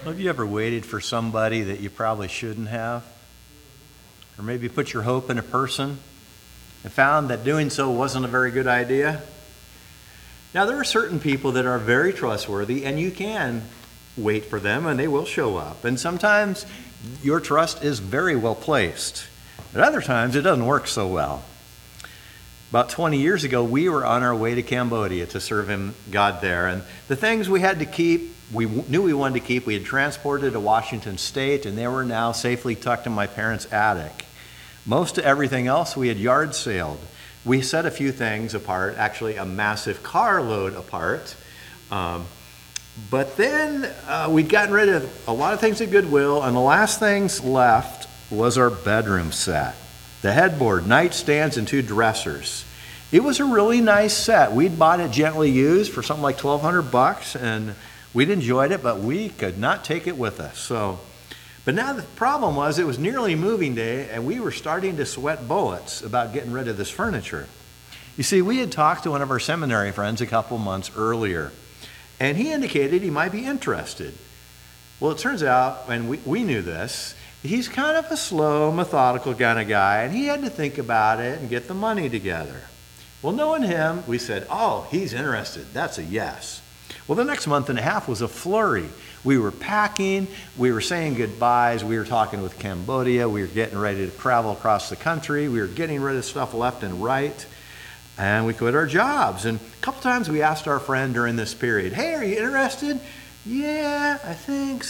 Have you ever waited for somebody that you probably shouldn't have? Or maybe put your hope in a person and found that doing so wasn't a very good idea? Now, there are certain people that are very trustworthy, and you can wait for them, and they will show up. And sometimes your trust is very well placed. At other times, it doesn't work so well. About 20 years ago, we were on our way to Cambodia to serve God there. And the things we had to keep, we knew we wanted to keep, we had transported to Washington State, and they were now safely tucked in my parents' attic. Most of everything else we had yard sailed. We set a few things apart, actually a massive carload apart. But then we'd gotten rid of a lot of things at Goodwill, and the last things left was our bedroom set. The headboard, nightstands, and 2 dressers. It was a really nice set. We'd bought it gently used for something like $1,200, and we'd enjoyed it, but we could not take it with us. But now the problem was it was nearly moving day, and we were starting to sweat bullets about getting rid of this furniture. You see, we had talked to one of our seminary friends a couple months earlier, and he indicated he might be interested. Well, it turns out, and we knew this, he's kind of a slow, methodical kind of guy, and he had to think about it and get the money together. Well, knowing him, we said, oh, he's interested. That's a yes. Well, the next month and a half was a flurry. We were packing, we were saying goodbyes, we were talking with Cambodia, we were getting ready to travel across the country, we were getting rid of stuff left and right, and we quit our jobs. And a couple times we asked our friend during this period, hey, are you interested? Yeah, I think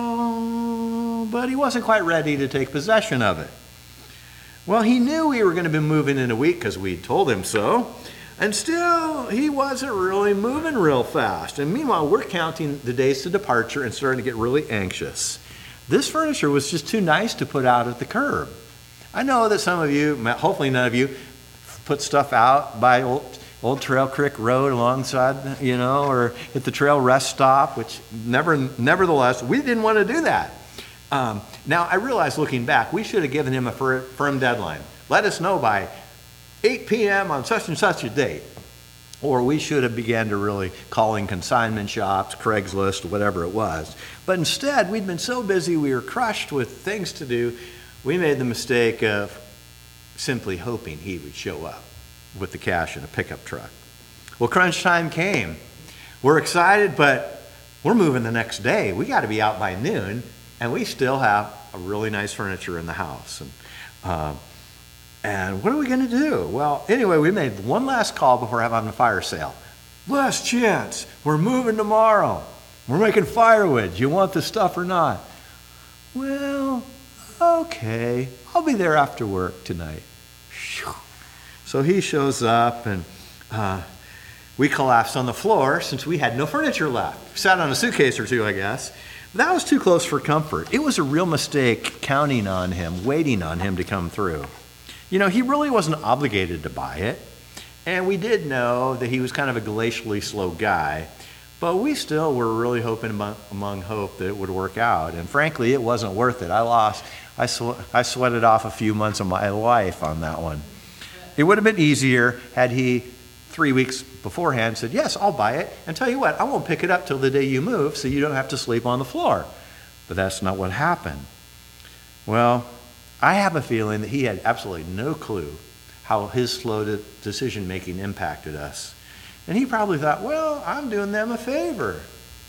so, but he wasn't quite ready to take possession of it. Well, he knew we were going to be moving in a week because we told him so, and still he wasn't really moving real fast. And meanwhile, we're counting the days to departure and starting to get really anxious. This furniture was just too nice to put out at the curb. I know that some of you, hopefully none of you, put stuff out by Old Trail Creek Road alongside, or at the trail rest stop, which nevertheless, we didn't want to do that. Now, I realize looking back, we should have given him a firm deadline. Let us know by 8 p.m. on such and such a date. Or we should have began to really calling consignment shops, Craigslist, whatever it was. But instead, we'd been so busy, we were crushed with things to do, we made the mistake of simply hoping he would show up with the cash in a pickup truck. Well, crunch time came. We're excited, but we're moving the next day. We got to be out by noon, and we still have a really nice furniture in the house. And what are we going to do? Well, anyway, we made one last call before having a fire sale. Last chance. We're moving tomorrow. We're making firewood. Do you want the stuff or not? Well, okay. I'll be there after work tonight. So he shows up, and we collapsed on the floor since we had no furniture left. We sat on a suitcase or two, I guess. That was too close for comfort. It was a real mistake counting on him, waiting on him to come through. He really wasn't obligated to buy it, and we did know that he was kind of a glacially slow guy, but we still were really hoping among hope that it would work out, and frankly, it wasn't worth it. I sweated off a few months of my life on that one. It would have been easier had he 3 weeks beforehand said, yes, I'll buy it, and tell you what, I won't pick it up till the day you move so you don't have to sleep on the floor. But that's not what happened. Well, I have a feeling that he had absolutely no clue how his slow decision-making impacted us. And he probably thought, well, I'm doing them a favor.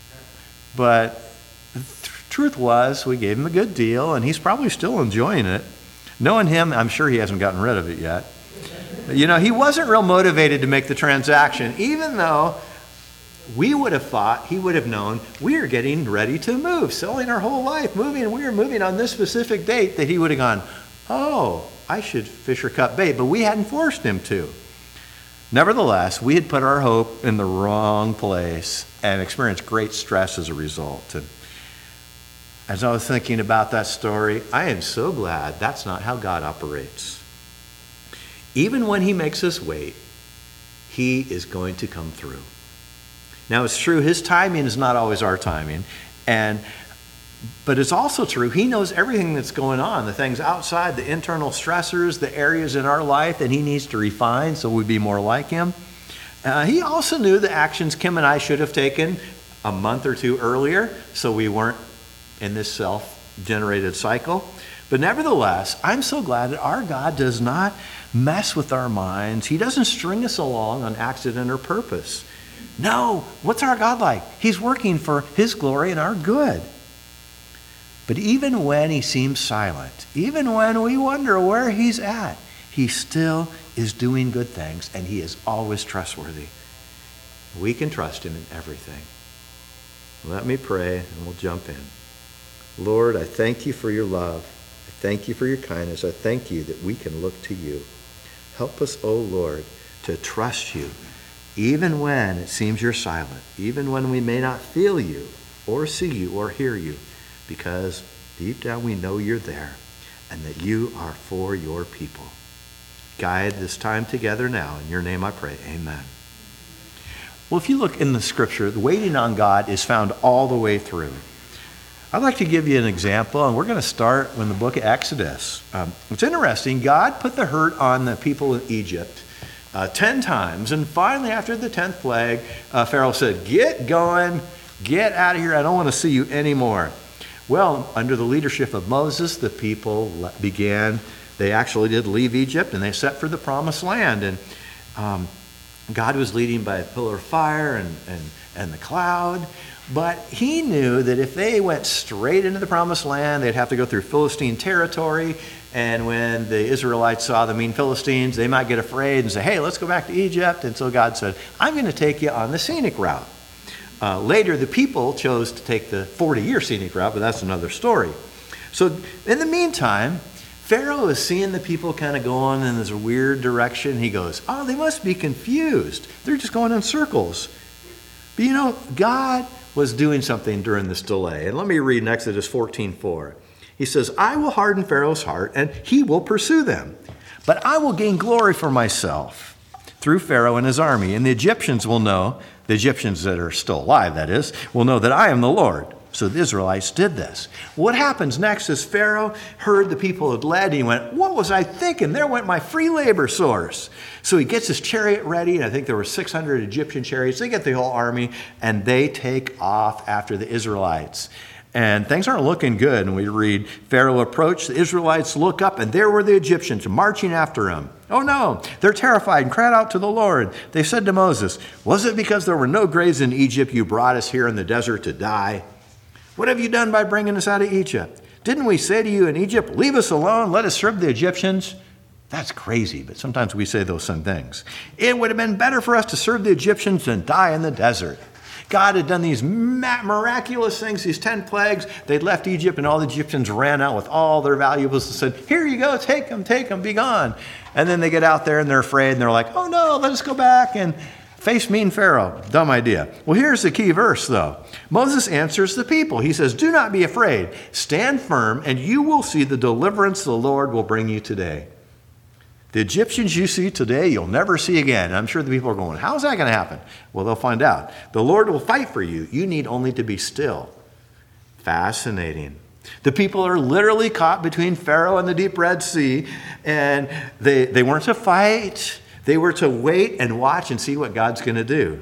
But the truth was, we gave him a good deal, and he's probably still enjoying it. Knowing him, I'm sure he hasn't gotten rid of it yet. He wasn't real motivated to make the transaction, even though we would have thought, he would have known, we are getting ready to move, selling our whole life, moving, we are moving on this specific date, that he would have gone, oh, I should fish or cut bait, but we hadn't forced him to. Nevertheless, we had put our hope in the wrong place and experienced great stress as a result. And as I was thinking about that story, I am so glad that's not how God operates. Even when he makes us wait, he is going to come through. Now, it's true, his timing is not always our timing, but it's also true, he knows everything that's going on, the things outside, the internal stressors, the areas in our life that he needs to refine so we'd be more like him. He also knew the actions Kim and I should have taken a month or two earlier so we weren't in this self-generated cycle. But nevertheless, I'm so glad that our God does not mess with our minds. He doesn't string us along on accident or purpose. No, what's our God like? He's working for his glory and our good. But even when he seems silent, even when we wonder where he's at, he still is doing good things, and he is always trustworthy. We can trust him in everything. Let me pray, and we'll jump in. Lord, I thank you for your love. I thank you for your kindness. I thank you that we can look to you. Help us, O Lord, to trust you, even when it seems you're silent, even when we may not feel you or see you or hear you, because deep down we know you're there and that you are for your people. Guide this time together now. In your name I pray. Amen. Well, if you look in the scripture, the waiting on God is found all the way through. I'd like to give you an example, and we're going to start in the book of Exodus. It's interesting. God put the hurt on the people of Egypt 10 times, and finally after the 10th plague, Pharaoh said, "Get going, get out of here. I don't want to see you anymore." Well, under the leadership of Moses, the people they actually did leave Egypt, and they set for the promised land. And God was leading by a pillar of fire and the cloud. But he knew that if they went straight into the promised land, they'd have to go through Philistine territory. And when the Israelites saw the mean Philistines, they might get afraid and say, "Hey, let's go back to Egypt." And so God said, "I'm going to take you on the scenic route." Later, the people chose to take the 40-year scenic route, but that's another story. So in the meantime, Pharaoh is seeing the people kind of going in this weird direction. He goes, "Oh, they must be confused. They're just going in circles." But you know, God was doing something during this delay. And let me read in Exodus 14:4. He says, "I will harden Pharaoh's heart, and he will pursue them. But I will gain glory for myself through Pharaoh and his army. And the Egyptians will know," the Egyptians that are still alive, that is, "will know that I am the Lord." So the Israelites did this. What happens next is Pharaoh heard the people had led, and he went, "What was I thinking? There went my free labor source." So he gets his chariot ready, and I think there were 600 Egyptian chariots. They get the whole army, and they take off after the Israelites. And things aren't looking good. And we read, Pharaoh approached, the Israelites look up, and there were the Egyptians marching after him. Oh no, they're terrified and cried out to the Lord. They said to Moses, "Was it because there were no graves in Egypt you brought us here in the desert to die? What have you done by bringing us out of Egypt? Didn't we say to you in Egypt, 'Leave us alone, let us serve the Egyptians'?" That's crazy, but sometimes we say those same things. "It would have been better for us to serve the Egyptians than die in the desert." God had done these miraculous things, these 10 plagues. They'd left Egypt, and all the Egyptians ran out with all their valuables and said, "Here you go, take them, be gone." And then they get out there, and they're afraid, and they're like, "Oh no, let us go back and face mean Pharaoh." Dumb idea. Well, here's the key verse, though. Moses answers the people. He says, "Do not be afraid. Stand firm, and you will see the deliverance the Lord will bring you today. The Egyptians you see today, you'll never see again." I'm sure the people are going, "How's that going to happen?" Well, they'll find out. "The Lord will fight for you. You need only to be still." Fascinating. The people are literally caught between Pharaoh and the deep Red Sea, and they weren't to fight. They were to wait and watch and see what God's going to do.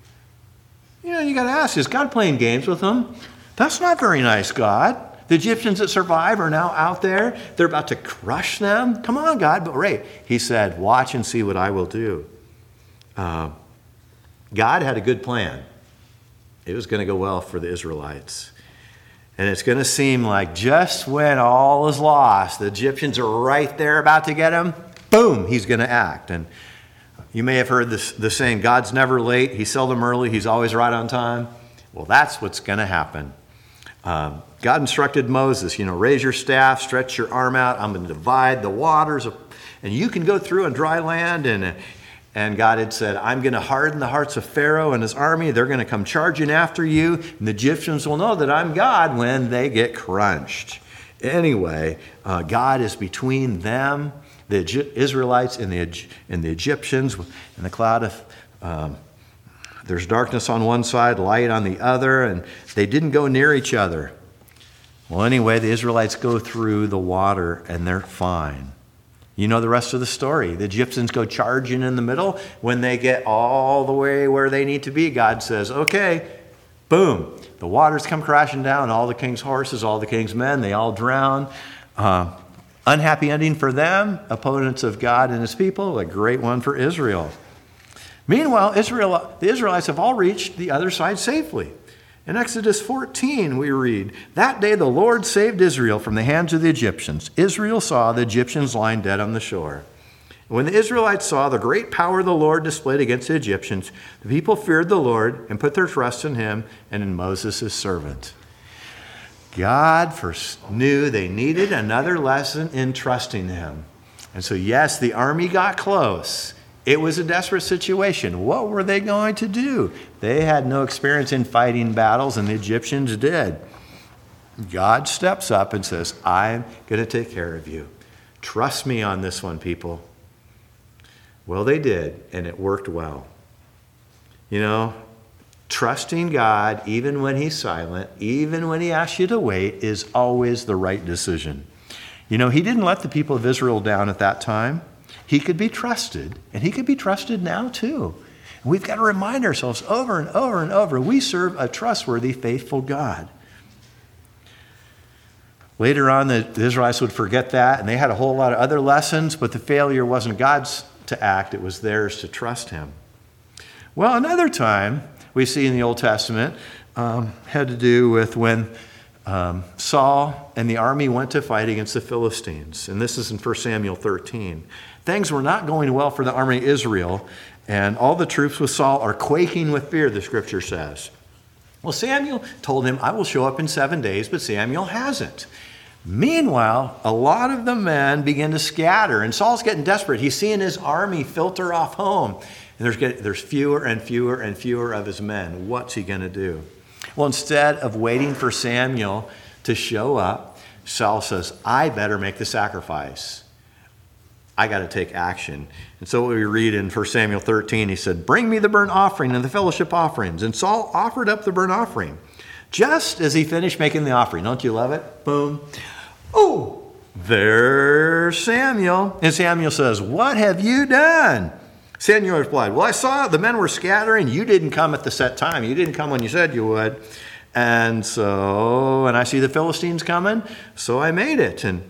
You know, you got to ask, is God playing games with them? That's not very nice, God. The Egyptians that survive are now out there. They're about to crush them. Come on, God. But wait, he said, "Watch and see what I will do." God had a good plan. It was going to go well for the Israelites. And it's going to seem like just when all is lost, the Egyptians are right there about to get him, boom, he's going to act. And you may have heard the saying, God's never late, he's seldom early, he's always right on time. Well, that's what's going to happen. God instructed Moses, raise your staff, stretch your arm out, I'm going to divide the waters, and you can go through on dry land. And God had said, I'm going to harden the hearts of Pharaoh and his army. They're going to come charging after you. And the Egyptians will know that I'm God when they get crunched. Anyway, God is between them, the Israelites, and the Egyptians. In the cloud of, there's darkness on one side, light on the other, and they didn't go near each other. Well, anyway, the Israelites go through the water, and they're fine. You know the rest of the story. The Egyptians go charging in the middle. When they get all the way where they need to be, God says, okay, boom, The waters come crashing down, all the king's horses, all the king's men, they all drown. Unhappy ending for them, opponents of God and his people, a great one for Israel. Meanwhile, the Israelites have all reached the other side safely. In Exodus 14, we read, "That day the Lord saved Israel from the hands of the Egyptians. Israel saw the Egyptians lying dead on the shore. When the Israelites saw the great power the Lord displayed against the Egyptians, the people feared the Lord and put their trust in him and in Moses, his servant." God first knew they needed another lesson in trusting him. And so, yes, the army got close. It was a desperate situation. What were they going to do? They had no experience in fighting battles, and the Egyptians did. God steps up and says, "I'm going to take care of you. Trust me on this one, people." Well, they did, and it worked well. You know, trusting God, even when he's silent, even when he asks you to wait, is always the right decision. You know, he didn't let the people of Israel down at that time. He could be trusted, and he could be trusted now too. And we've got to remind ourselves over and over and over, we serve a trustworthy, faithful God. Later on, the Israelites would forget that, and they had a whole lot of other lessons, but the failure wasn't God's to act, it was theirs to trust him. Well, another time we see in the Old Testament had to do with when Saul and the army went to fight against the Philistines. And this is in 1 Samuel 13. Things were not going well for the army of Israel, and all the troops with Saul are quaking with fear, the scripture says. Well, Samuel told him, "I will show up in 7 days," but Samuel hasn't. Meanwhile, a lot of the men begin to scatter, and Saul's getting desperate. He's seeing his army filter off home, and there's fewer and fewer and fewer of his men. What's he going to do? Well, instead of waiting for Samuel to show up, Saul says, "I better make the sacrifice. I got to take action." And so what we read in 1 Samuel 13, he said, "Bring me the burnt offering and the fellowship offerings." And Saul offered up the burnt offering. Just as he finished making the offering, don't you love it? Boom. Oh, there's Samuel. And Samuel says, "What have you done?" Samuel replied, "Well, I saw the men were scattering. You didn't come at the set time. You didn't come when you said you would. And I see the Philistines coming, so I made it." And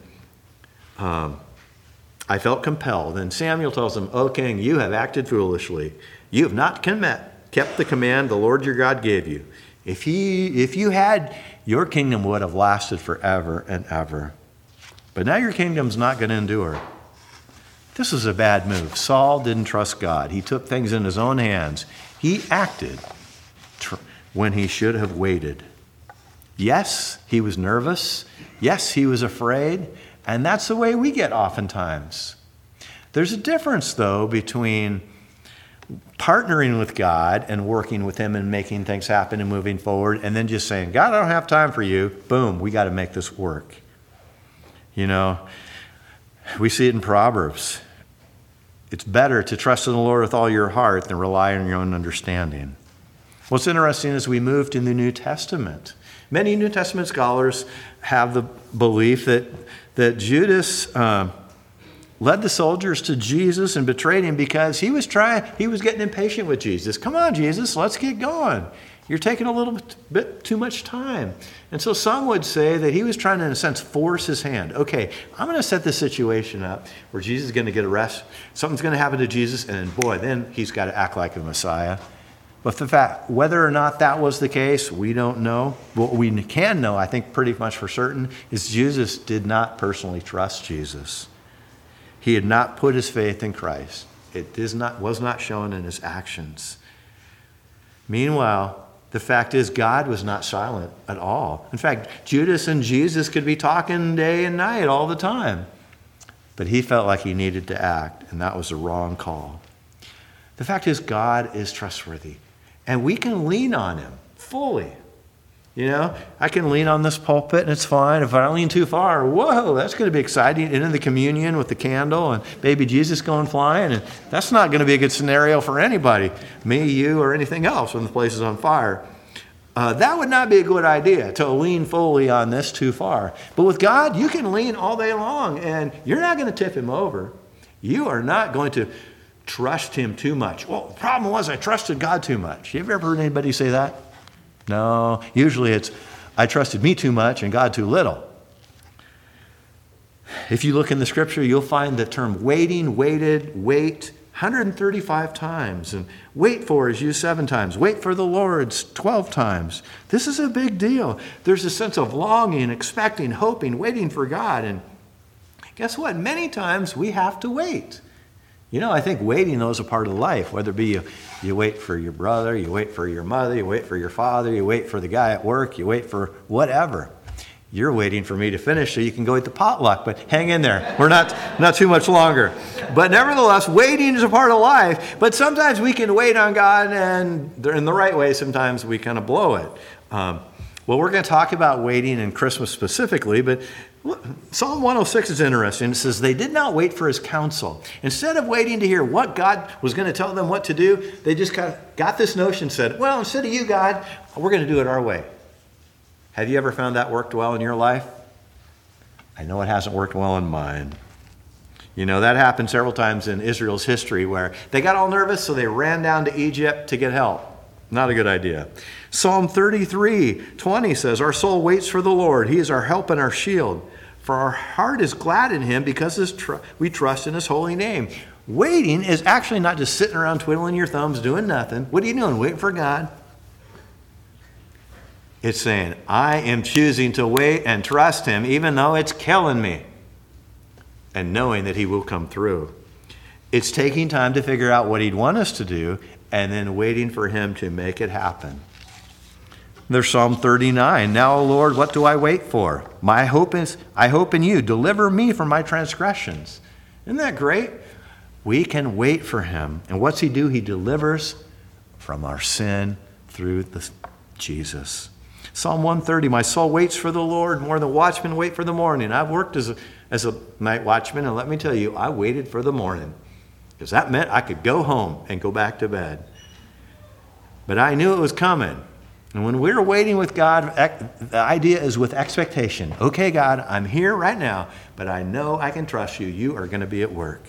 I felt compelled. And Samuel tells him, "O king, you have acted foolishly. You have not kept the command the Lord your God gave you. If you had, your kingdom would have lasted forever and ever. But now your kingdom's not going to endure." This is a bad move. Saul didn't trust God. He took things in his own hands. He acted when he should have waited. Yes, he was nervous. Yes, he was afraid. And that's the way we get oftentimes. There's a difference, though, between partnering with God and working with him and making things happen and moving forward, and then just saying, "God, I don't have time for you. Boom, we got to make this work." You know, we see it in Proverbs. It's better to trust in the Lord with all your heart than rely on your own understanding. What's interesting is we move to the New Testament. Many New Testament scholars have the belief that Judas led the soldiers to Jesus and betrayed him because he was getting impatient with Jesus. "Come on, Jesus, let's get going. You're taking a little bit too much time." And so some would say that he was trying to, in a sense, force his hand. Okay, I'm going to set this situation up where Jesus is going to get arrested. Something's going to happen to Jesus, and boy, then he's got to act like a Messiah. But the fact, whether or not that was the case, we don't know. What we can know, I think pretty much for certain, is Jesus did not personally trust Jesus. He had not put his faith in Christ. It was not shown in his actions. Meanwhile, the fact is God was not silent at all. In fact, Judas and Jesus could be talking day and night all the time. But he felt like he needed to act, and that was the wrong call. The fact is God is trustworthy, and we can lean on him fully. You know, I can lean on this pulpit and it's fine. If I lean too far, whoa, that's going to be exciting. Into the communion with the candle and baby Jesus going flying. And that's not going to be a good scenario for anybody, me, you, or anything else when the place is on fire. That would not be a good idea to lean fully on this too far. But with God, you can lean all day long and you're not going to tip him over. You are not going to trust him too much. Well, the problem was I trusted God too much. You ever heard anybody say that? No, usually it's, I trusted me too much and God too little. If you look in the scripture, you'll find the term waiting, waited, wait 135 times. And wait for is used 7 times. Wait for the Lord's 12 times. This is a big deal. There's a sense of longing, expecting, hoping, waiting for God. And guess what? Many times we have to wait. I think waiting, though, is a part of life, whether it be you wait for your brother, you wait for your mother, you wait for your father, you wait for the guy at work, you wait for whatever. You're waiting for me to finish so you can go eat the potluck, but hang in there. We're not too much longer. But nevertheless, waiting is a part of life. But sometimes we can wait on God, and in the right way, sometimes we kind of blow it. Well, we're going to talk about waiting in Christmas specifically, but Psalm 106 is interesting. It says, they did not wait for his counsel. Instead of waiting to hear what God was going to tell them what to do, they just kind of got this notion, said, well, instead of you, God, we're going to do it our way. Have you ever found that worked well in your life? I know it hasn't worked well in mine. That happened several times in Israel's history where they got all nervous, so they ran down to Egypt to get help. Not a good idea. Psalm 33:20 says, our soul waits for the Lord. He is our help and our shield. For our heart is glad in him because we trust in his holy name. Waiting is actually not just sitting around twiddling your thumbs doing nothing. What are you doing? Waiting for God. It's saying, I am choosing to wait and trust him even though it's killing me, and knowing that he will come through. It's taking time to figure out what he'd want us to do and then waiting for him to make it happen. There's Psalm 39. Now, O Lord, what do I wait for? My hope is, I hope in you. Deliver me from my transgressions. Isn't that great? We can wait for him. And what's he do? He delivers from our sin through Jesus. Psalm 130, my soul waits for the Lord more than watchmen wait for the morning. I've worked as a night watchman, and let me tell you, I waited for the morning because that meant I could go home and go back to bed. But I knew it was coming. And when we're waiting with God, the idea is with expectation. Okay, God, I'm here right now, but I know I can trust you. You are going to be at work.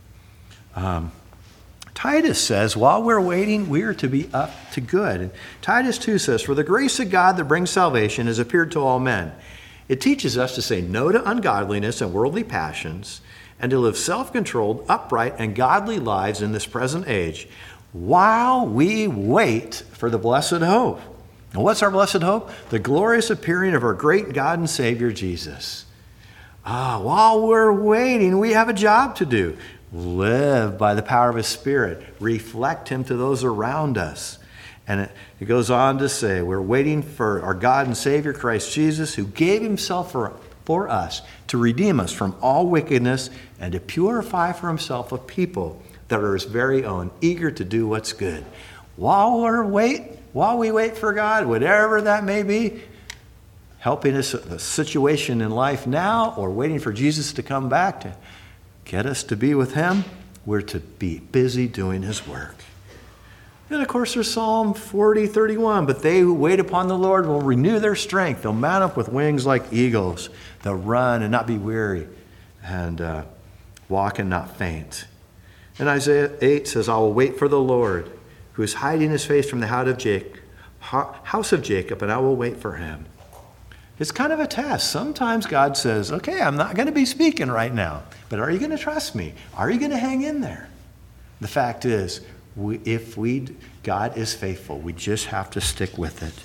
Titus says, while we're waiting, we are to be up to good. And Titus 2 says, for the grace of God that brings salvation has appeared to all men. It teaches us to say no to ungodliness and worldly passions and to live self-controlled, upright, and godly lives in this present age while we wait for the blessed hope. And what's our blessed hope? The glorious appearing of our great God and Savior, Jesus. While we're waiting, we have a job to do. Live by the power of his Spirit. Reflect him to those around us. And it goes on to say, we're waiting for our God and Savior, Christ Jesus, who gave himself for us to redeem us from all wickedness and to purify for himself a people that are his very own, eager to do what's good. While we wait for God, whatever that may be, helping us a situation in life now or waiting for Jesus to come back to get us to be with him, we're to be busy doing his work. And of course there's Psalm 40:31, but they who wait upon the Lord will renew their strength. They'll mount up with wings like eagles. They'll run and not be weary and walk and not faint. And Isaiah 8 says, I will wait for the Lord, who is hiding his face from the house of Jacob, and I will wait for him. It's kind of a test. Sometimes God says, okay, I'm not going to be speaking right now, but are you going to trust me? Are you going to hang in there? The fact is, God is faithful. We just have to stick with it.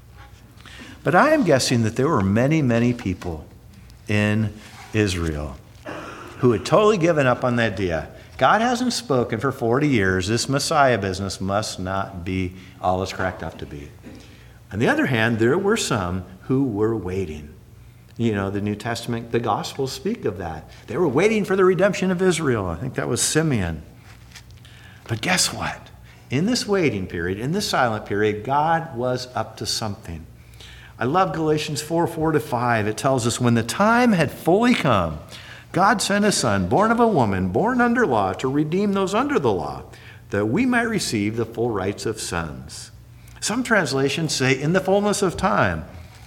But I am guessing that there were many, many people in Israel who had totally given up on the idea. God hasn't spoken for 40 years. This Messiah business must not be all it's cracked up to be. On the other hand, there were some who were waiting. The New Testament, the Gospels speak of that. They were waiting for the redemption of Israel. I think that was Simeon. But guess what? In this waiting period, in this silent period, God was up to something. I love Galatians 4:4-5. It tells us, when the time had fully come, God sent his Son, born of a woman, born under law, to redeem those under the law, that we might receive the full rights of sons. Some translations say, in the fullness of time.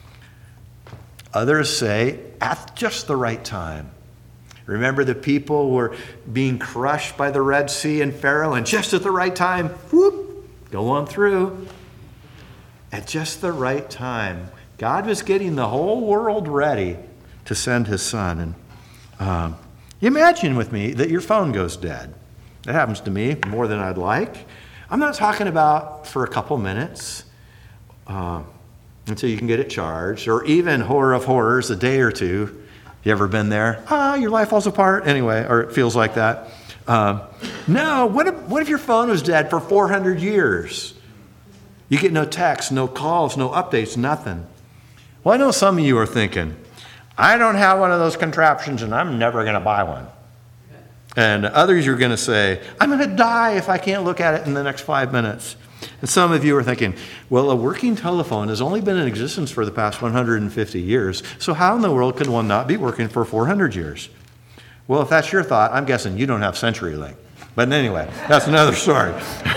Others say, at just the right time. Remember, the people were being crushed by the Red Sea and Pharaoh, and just at the right time, whoop, go on through. at just the right time. God was getting the whole world ready to send his son. And imagine with me that your phone goes dead. That happens to me more than I'd like. I'm not talking about for a couple minutes until you can get it charged, or even horror of horrors, a day or two. You ever been there? Your life falls apart anyway, or it feels like that. No, what if your phone was dead for 400 years? You get no texts, no calls, no updates, nothing. Well, I know some of you are thinking, I don't have one of those contraptions and I'm never going to buy one. And others are going to say, I'm going to die if I can't look at it in the next 5 minutes. And some of you are thinking, well, a working telephone has only been in existence for the past 150 years, so how in the world could one not be working for 400 years? Well, if that's your thought, I'm guessing you don't have CenturyLink. But anyway, that's another story.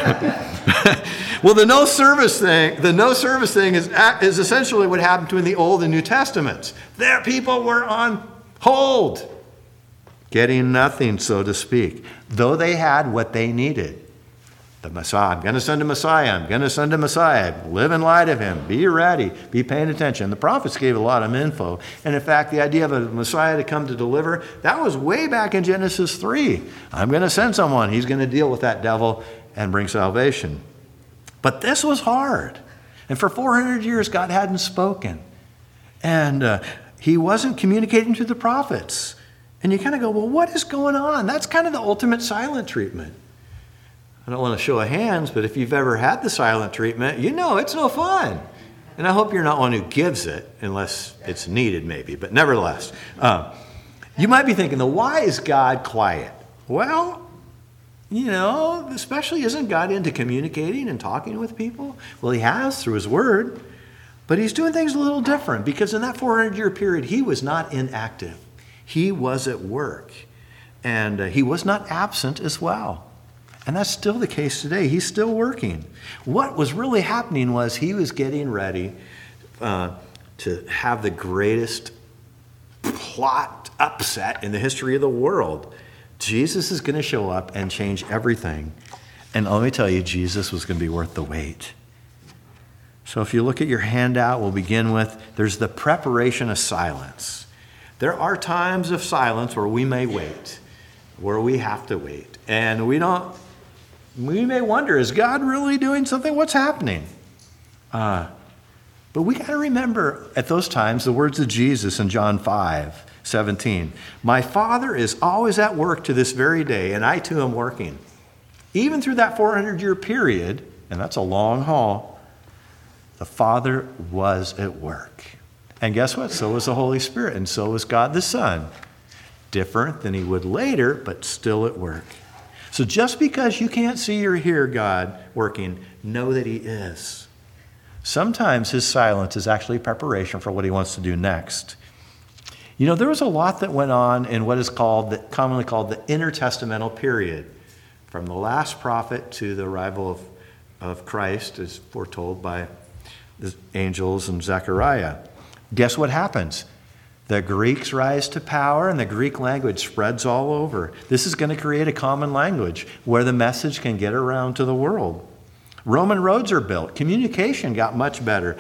Well, the no service thing is essentially what happened in the Old and New Testaments. There, people were on hold, getting nothing, so to speak, though they had what they needed. The Messiah, I'm going to send a Messiah. I'm going to send a Messiah. Live in light of him. Be ready. Be paying attention. The prophets gave a lot of info. And in fact, the idea of a Messiah to come to deliver, that was way back in Genesis 3. I'm going to send someone. He's going to deal with that devil and bring salvation. But this was hard. And for 400 years, God hadn't spoken. And he wasn't communicating to the prophets. And you kind of go, well, what is going on? That's kind of the ultimate silent treatment. I don't want to show of hands, but if you've ever had the silent treatment, you know it's no fun. And I hope you're not one who gives it, unless it's needed maybe. But nevertheless, you might be thinking, why is God quiet? Well, especially isn't God into communicating and talking with people? Well, he has through his word. But he's doing things a little different, because in that 400-year period, he was not inactive. He was at work. And he was not absent as well. And that's still the case today. He's still working. What was really happening was he was getting ready to have the greatest plot upset in the history of the world. Jesus is going to show up and change everything. And let me tell you, Jesus was going to be worth the wait. So if you look at your handout, we'll begin with, there's the preparation of silence. There are times of silence where we may wait, where we have to wait. And we may wonder, is God really doing something? What's happening? But we got to remember at those times the words of Jesus in John 5:17. My Father is always at work to this very day, and I too am working. Even through that 400-year period, and that's a long haul, the Father was at work. And guess what? So was the Holy Spirit, and so was God the Son. Different than he would later, but still at work. So just because you can't see or hear God working, know that he is. Sometimes his silence is actually preparation for what he wants to do next. There was a lot that went on in what is commonly called the intertestamental period, from the last prophet to the arrival of Christ, as foretold by the angels and Zechariah. Guess what happens? The Greeks rise to power, and the Greek language spreads all over. This is going to create a common language where the message can get around to the world. Roman roads are built. Communication got much better.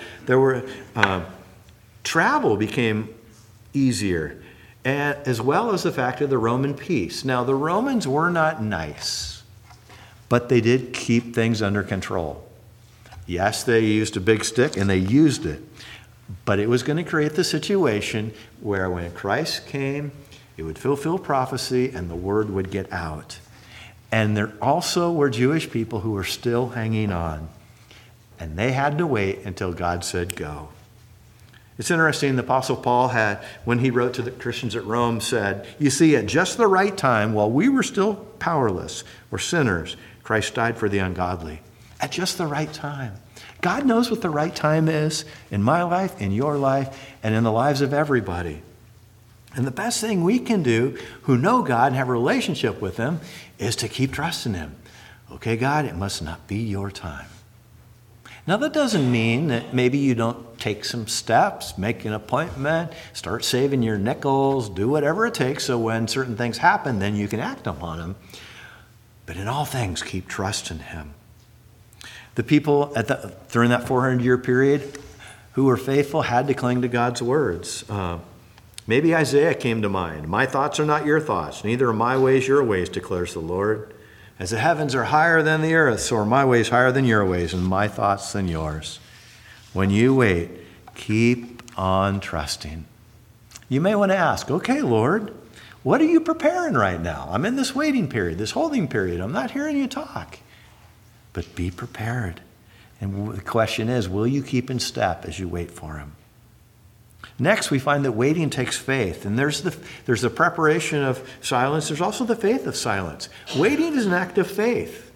Travel became easier, and as well as the fact of the Roman peace. Now, the Romans were not nice, but they did keep things under control. Yes, they used a big stick, and they used it. But it was going to create the situation where when Christ came, it would fulfill prophecy and the word would get out. And there also were Jewish people who were still hanging on. And they had to wait until God said go. It's interesting, the Apostle Paul had, when he wrote to the Christians at Rome, said, you see, at just the right time, while we were still powerless or sinners, Christ died for the ungodly. At just the right time. God knows what the right time is in my life, in your life, and in the lives of everybody. And the best thing we can do who know God and have a relationship with him is to keep trusting him. Okay, God, it must not be your time. Now, that doesn't mean that maybe you don't take some steps, make an appointment, start saving your nickels, do whatever it takes so when certain things happen, then you can act upon them. But in all things, keep trusting him. The people during that 400-year period who were faithful had to cling to God's words. Maybe Isaiah came to mind. My thoughts are not your thoughts, neither are my ways your ways, declares the Lord. As the heavens are higher than the earth, so are my ways higher than your ways, and my thoughts than yours. When you wait, keep on trusting. You may want to ask, okay, Lord, what are you preparing right now? I'm in this waiting period, this holding period. I'm not hearing you talk. But be prepared. And the question is, will you keep in step as you wait for him? Next, we find that waiting takes faith. And there's the preparation of silence. There's also the faith of silence. Waiting is an act of faith.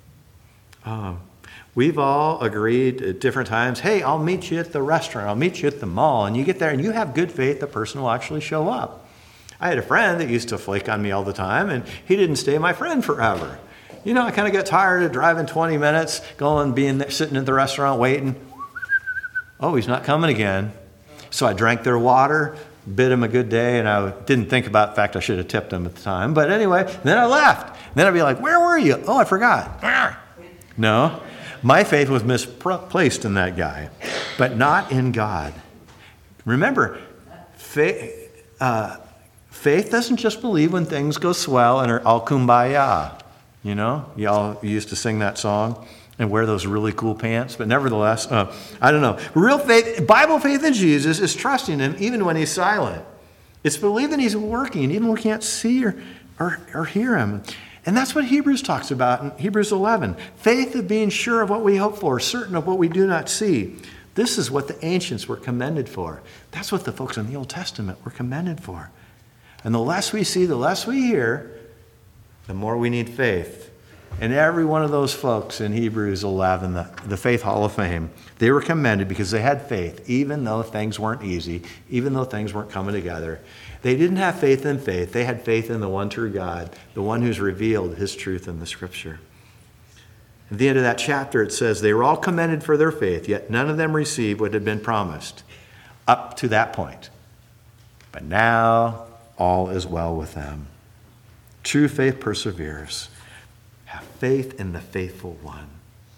We've all agreed at different times, hey, I'll meet you at the restaurant. I'll meet you at the mall. And you get there and you have good faith the person will actually show up. I had a friend that used to flake on me all the time, and he didn't stay my friend forever. You know, I kind of got tired of driving 20 minutes, sitting at the restaurant waiting. Oh, he's not coming again. So I drank their water, bid him a good day, and I didn't think about the fact I should have tipped him at the time. But anyway, then I left. Then I'd be like, where were you? Oh, I forgot. No, my faith was misplaced in that guy, but not in God. Remember, faith doesn't just believe when things go swell and are all kumbaya. You know, y'all used to sing that song and wear those really cool pants. But nevertheless, I don't know. Real faith, Bible faith in Jesus is trusting him even when he's silent. It's believing he's working even when we can't see or hear him. And that's what Hebrews talks about in Hebrews 11. Faith of being sure of what we hope for, certain of what we do not see. This is what the ancients were commended for. That's what the folks in the Old Testament were commended for. And the less we see, the less we hear, the more we need faith. And every one of those folks in Hebrews 11, the Faith Hall of Fame, they were commended because they had faith, even though things weren't easy, even though things weren't coming together. They didn't have faith in faith. They had faith in the one true God, the one who's revealed his truth in the Scripture. At the end of that chapter, it says, they were all commended for their faith, yet none of them received what had been promised up to that point. But now all is well with them. True faith perseveres. Have faith in the faithful one.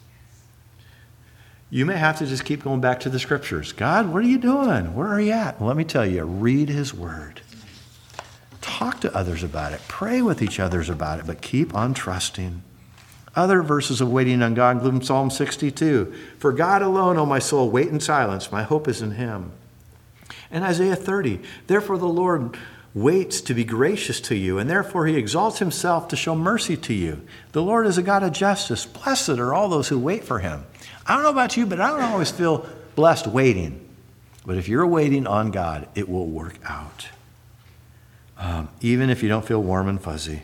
You may have to just keep going back to the Scriptures. God, what are you doing? Where are you at? Well, let me tell you, read his word. Talk to others about it. Pray with each other about it, but keep on trusting. Other verses of waiting on God include Psalm 62. For God alone, O my soul, wait in silence. My hope is in him. And Isaiah 30. Therefore the Lord waits to be gracious to you, and therefore he exalts himself to show mercy to you. The Lord is a God of justice. Blessed are all those who wait for him. I don't know about you, but I don't always feel blessed waiting. But if you're waiting on God, it will work out. Even if you don't feel warm and fuzzy.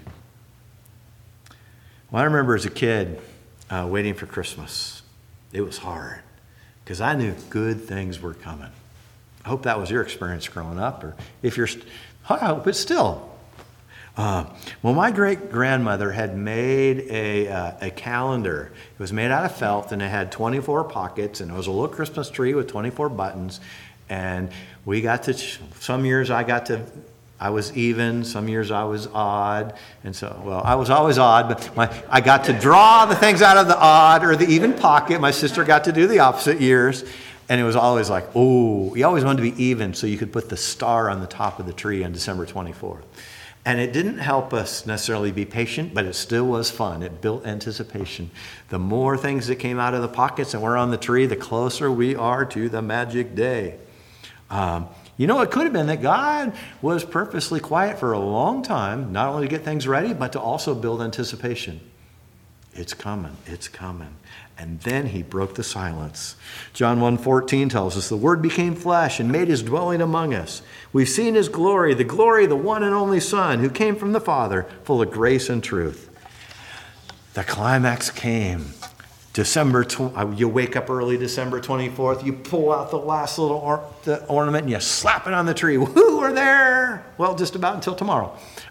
Well, I remember as a kid waiting for Christmas. It was hard because I knew good things were coming. I hope that was your experience growing up, or if you're, but still. Well, my great-grandmother had made a calendar. It was made out of felt, and it had 24 pockets, and it was a little Christmas tree with 24 buttons. And we got to, some years I was even, some years I was odd. And so, well, I was always odd, but I got to draw the things out of the odd or the even pocket. My sister got to do the opposite years. And it was always like, oh, you always wanted to be even so you could put the star on the top of the tree on December 24th. And it didn't help us necessarily be patient, but it still was fun. It built anticipation. The more things that came out of the pockets and were on the tree, the closer we are to the magic day. It could have been that God was purposely quiet for a long time, not only to get things ready, but to also build anticipation. It's coming, it's coming. And then he broke the silence. John 1:14 tells us, the Word became flesh and made his dwelling among us. We've seen his glory, the one and only Son, who came from the Father, full of grace and truth. The climax came. You wake up early December 24th, you pull out the last little ornament and you slap it on the tree. Woo, we're there! Well, just about until tomorrow.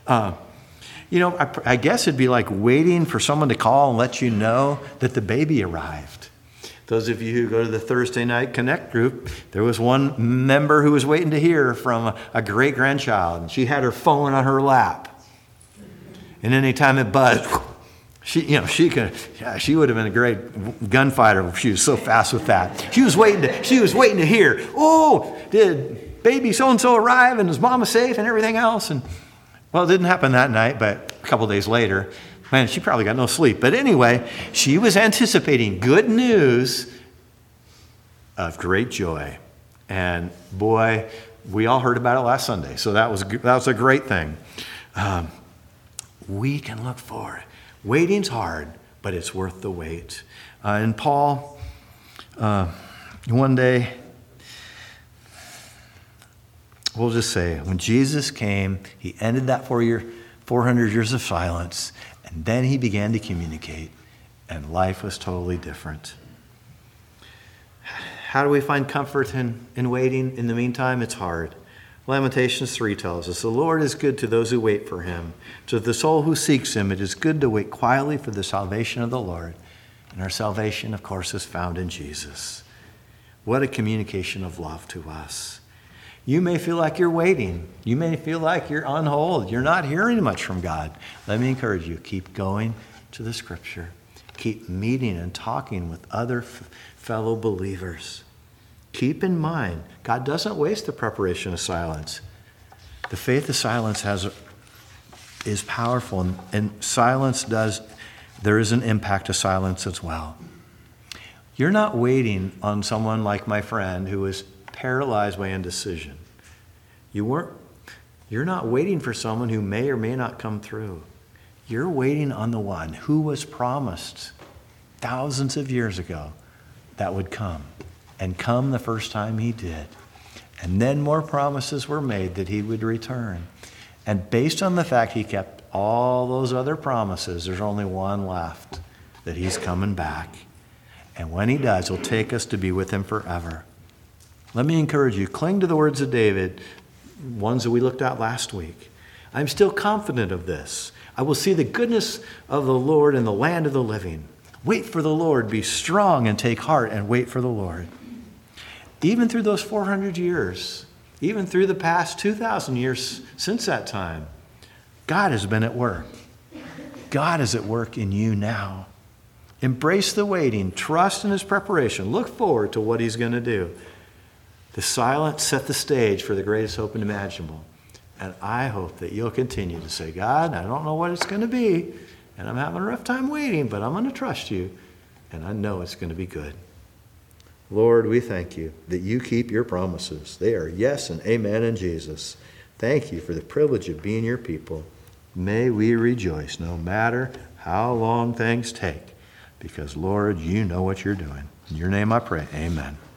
I guess it'd be like waiting for someone to call and let you know that the baby arrived. Those of you who go to the Thursday night Connect group, there was one member who was waiting to hear from a great-grandchild, and she had her phone on her lap. And anytime it buzzed, She would have been a great gunfighter if she was so fast with that. She was waiting to hear, oh, did baby so-and-so arrive and is mama safe and everything else? And well, it didn't happen that night, but a couple days later, man, she probably got no sleep. But anyway, she was anticipating good news of great joy. And boy, we all heard about it last Sunday. So that was a great thing. We can look forward. Waiting's hard, but it's worth the wait. And Paul, one day, we'll just say, when Jesus came, he ended that 400 years of silence, and then he began to communicate, and life was totally different. How do we find comfort in waiting? In the meantime, it's hard. Lamentations 3 tells us, the Lord is good to those who wait for him. To the soul who seeks him, it is good to wait quietly for the salvation of the Lord. And our salvation, of course, is found in Jesus. What a communication of love to us. You may feel like you're waiting. You may feel like you're on hold. You're not hearing much from God. Let me encourage you, keep going to the Scripture. Keep meeting and talking with other fellow believers. Keep in mind, God doesn't waste the preparation of silence. The faith of silence is powerful, and silence there is an impact to silence as well. You're not waiting on someone like my friend who was paralyzed by indecision. You're not waiting for someone who may or may not come through. You're waiting on the one who was promised thousands of years ago that would come. And come the first time he did. And then more promises were made that he would return. And based on the fact he kept all those other promises, there's only one left, that he's coming back. And when he does, he'll take us to be with him forever. Let me encourage you, cling to the words of David, ones that we looked at last week. I'm still confident of this. I will see the goodness of the Lord in the land of the living. Wait for the Lord, be strong and take heart and wait for the Lord. Even through those 400 years, even through the past 2,000 years since that time, God has been at work. God is at work in you now. Embrace the waiting, trust in his preparation, look forward to what he's going to do. The silence set the stage for the greatest hope imaginable. And I hope that you'll continue to say, God, I don't know what it's going to be, and I'm having a rough time waiting, but I'm going to trust you, and I know it's going to be good. Lord, we thank you that you keep your promises. They are yes and amen in Jesus. Thank you for the privilege of being your people. May we rejoice no matter how long things take, because, Lord, you know what you're doing. In your name I pray, amen.